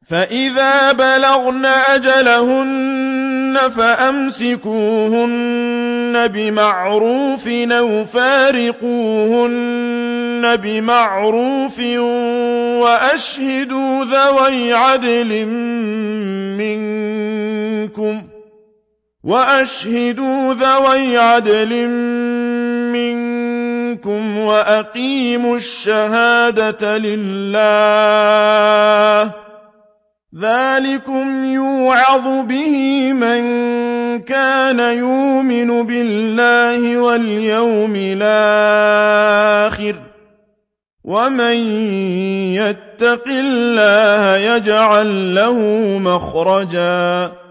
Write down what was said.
فإذا بلغن أجلهن فأمسكوهن بمعروف أو فارقوهن بمعروف وأشهدوا ذوي عدل منكم وأقيموا الشهادة لله ذلكم يوعظ به من كان يؤمن بالله واليوم الآخر ومن يتق الله يجعل له مخرجا